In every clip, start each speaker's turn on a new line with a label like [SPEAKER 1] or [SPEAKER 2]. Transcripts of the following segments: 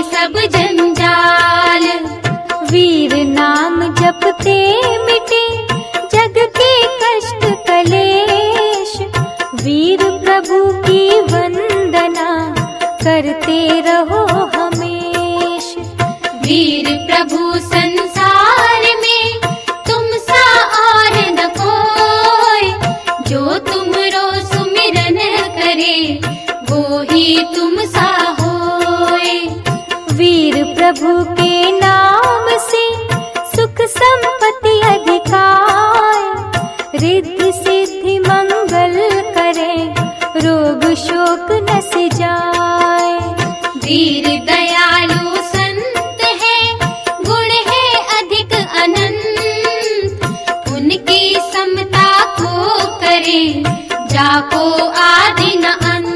[SPEAKER 1] सब जंजाल।
[SPEAKER 2] वीर नाम जपते मिटे जग के कष्ट कलेश, वीर प्रभु की वंदना करते रहो हमेश।
[SPEAKER 1] वीर प्रभु संसार में तुम सा और न कोई, जो तुमरो सुमिरन करे वो ही तुम सा होए।
[SPEAKER 2] वीर प्रभु के नाम से सुख संपत्ति अधिकार, रिद्धि सिद्धि मंगल करे रोग शोक नस जाए।
[SPEAKER 1] वीर दयालु संत है गुण है अधिक अनंत, उनकी समता को करे जाको आदि न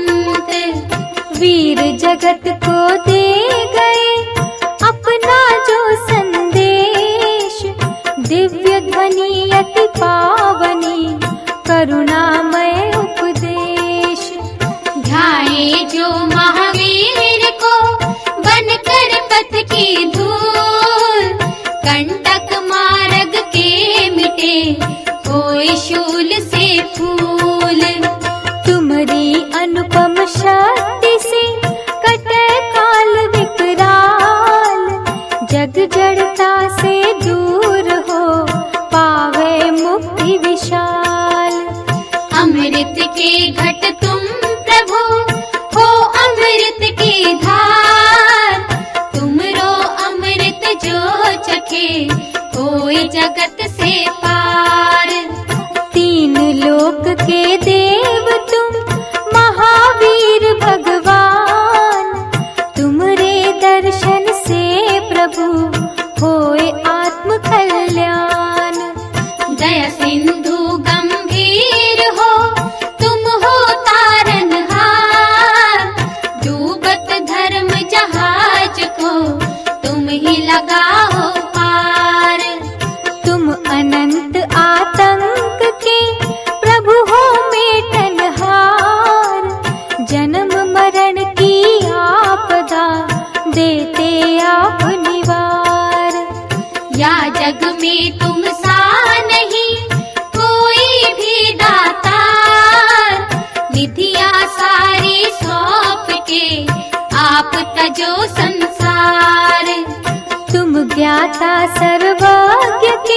[SPEAKER 1] अंत।
[SPEAKER 2] वीर जगत को दे गए अपना जो संदेश, दिव्य ध्वनि अति पावनी करुणामय उपदेश।
[SPEAKER 1] ध्याए जो महावीर को बनकर पथ की धूल, कंटक मार्ग के मिटे कोई शूल से फूल।
[SPEAKER 2] तुम्हारी अनुपम शक्ति से कटे काल विकराल, जग जड़ता से दूर हो पावे मुक्ति विशाल।
[SPEAKER 1] अमृत के घट तुम प्रभु हो अमृत की धार, तुमरो अमृत जो चखे कोई जगत से पार।
[SPEAKER 2] तीन लोक के देव तुम महावीर भगवान, तुमरे दर्शन से प्रभु होए आत्म कल्याण।
[SPEAKER 1] दया सिंधु गंभीर हो तुम हो तारनहार, डूबत धर्म जहाज को तुम ही लगाओ पार।
[SPEAKER 2] तुम अनंत आतंक के प्रभु हो मेटनहार, जन्म मरण की आपदा देते आप निवार।
[SPEAKER 1] या जग में तुम सा नहीं कोई भी दातार, निधिया सारी सौंप के आप तजो संसार।
[SPEAKER 2] तुम ज्ञाता सर्वज्ञ के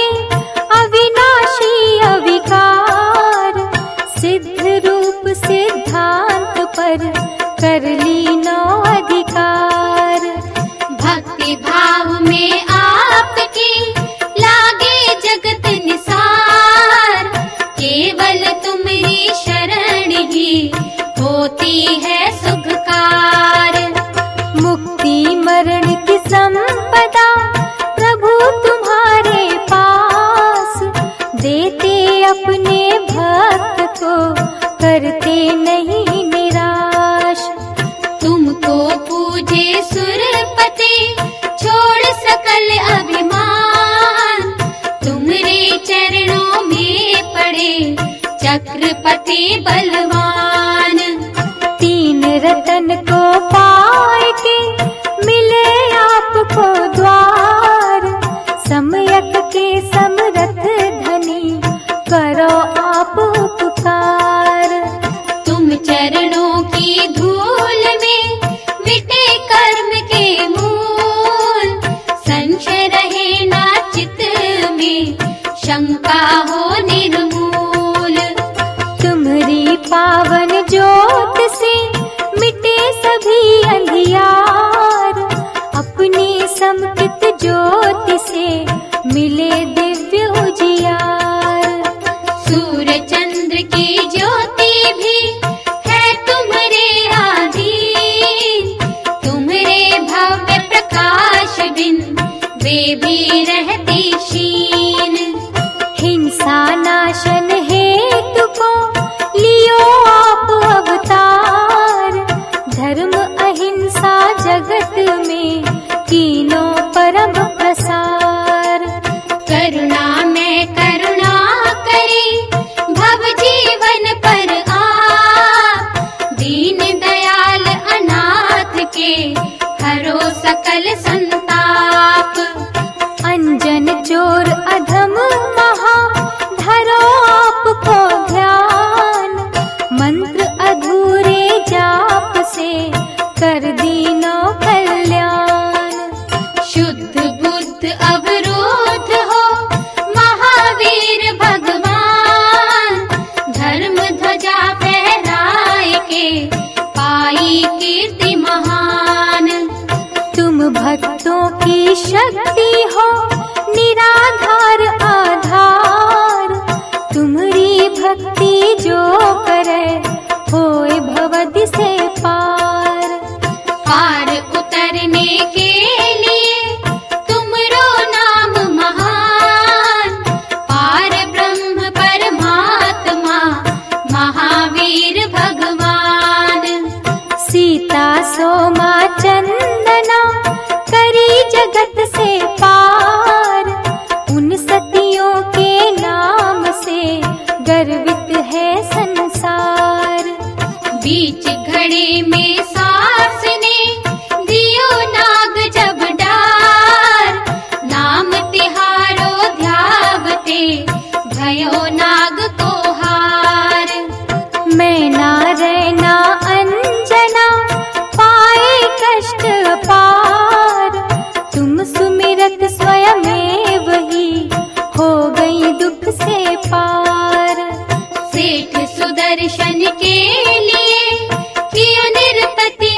[SPEAKER 2] अविनाशी अविकार, सिद्ध रूप सिद्धांत पर कर लीनो अधिकार।
[SPEAKER 1] भक्ति भाव में आपकी लागे जगत निसार, केवल तुम्हारी शरण ही होती है सुखकार।
[SPEAKER 2] मुक्ति मरण की संपदा प्रभु तुम्हारे पास, देते अपने भक्त को करते नहीं निराश।
[SPEAKER 1] तुमको पूजे सुरपति छोड़ सकल अभिमान, तुम्हारे चरणों में पड़े चक्रपति बलवान।
[SPEAKER 2] तीन रतन को पाए के मिले आपको द्वार, समयक के समरथ धनी करो आप उपकार।
[SPEAKER 1] तुम चरणों की धूल में मिटे कर्म के मूल, संशय रहे ना चित में शंका हो निर्मूल।
[SPEAKER 2] तुम्हारी भक्तों की शक्ति हो निराधार आधार, तुम्हारी भक्ति जो करे होए भवदि से पार।
[SPEAKER 1] पार उतरने के लिए तुमरो नाम महान, पार ब्रह्म परमात्मा महावीर भगवान।
[SPEAKER 2] सीता सोमा चंदना करी जगत से पार, उन सतियों के नाम से गर्वित है संसार।
[SPEAKER 1] बीच घड़े में सास ने दियो नाग जब डार, नाम तिहारो ध्यावते भयो नाग को हार।
[SPEAKER 2] मैं ना रहना अंजना पाए कष्ट अपार, तुम सुमिरत स्वयमेव ही हो गई दुख से पार।
[SPEAKER 1] सेठ सुदर्शन के लिए कियो निरपति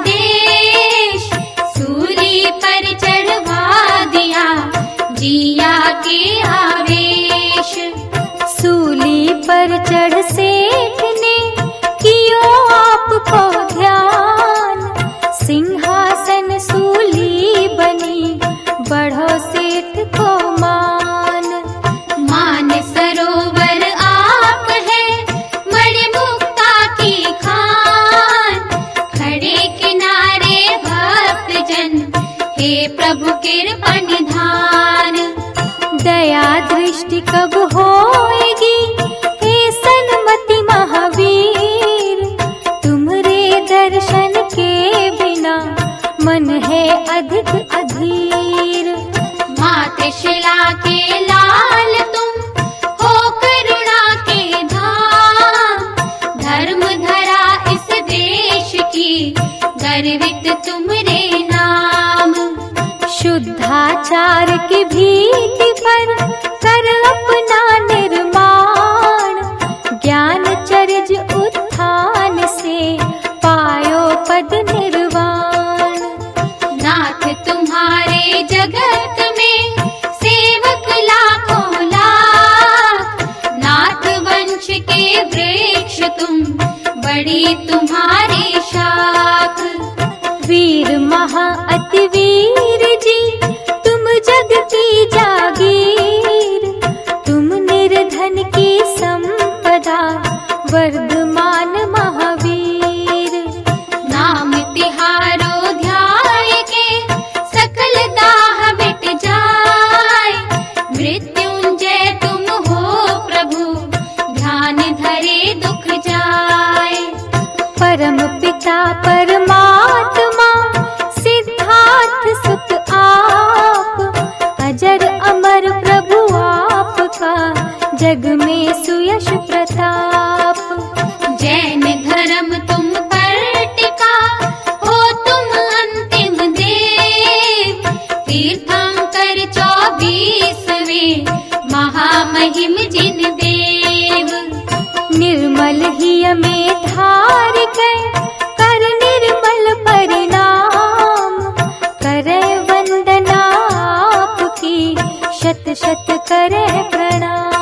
[SPEAKER 1] आदेश, सूली पर चढ़वा दिया जिया के आवेश।
[SPEAKER 2] सूली पर चढ़ सेठ ने कियो आपको ध्यान, सिंहासन सूली बनी बढ़ो सेठ को मान।
[SPEAKER 1] मान सरोवर आप है मणिमुक्ता की खान, खड़े किनारे भक्त जन हे प्रभु कृपा निधान।
[SPEAKER 2] दया दृष्टि कब होएगी हे सन्मति महावीर, तुम्हारे दर्शन के बिना मन है अधिक अधीर।
[SPEAKER 1] मातृशिला के लाल तुम हो करुणा के धाम, धर्म धरा इस देश की गर्वित तुमरे नाम।
[SPEAKER 2] शुद्धाचार की भीति पर कर अपना निर्माण, ज्ञान चरिज उत्थान से पायो पद निर्वाण।
[SPEAKER 1] नाथ तुम्हारे जगत में सेवक लाखों लाख, नाथ वंश के वृक्ष तुम बड़ी तुम्हारी शाख।
[SPEAKER 2] वीर महा अति वीर जी तुम जग की जागीर, तुम निर्धन की संपदा वर्धमान महावीर।
[SPEAKER 1] नाम तिहारो ध्याय के सकल दाह मिट जाए, मृत्युंजय तुम हो प्रभु ध्यान धरे दुख जाए।
[SPEAKER 2] परम पिता परमात्मा सिद्धार्थ सुत आप, अजर अमर प्रभु आपका जग में सुयश प्रताप।
[SPEAKER 1] जैन धर्म तुम पर टिका हो तुम अंतिम देव, तीर्थंकर 24वें महामहिम जिन देव।
[SPEAKER 2] निर्मल हिय में धार गए कर निर्मल परिणाम, करे वंदना आपकी शत शत करे प्रणाम।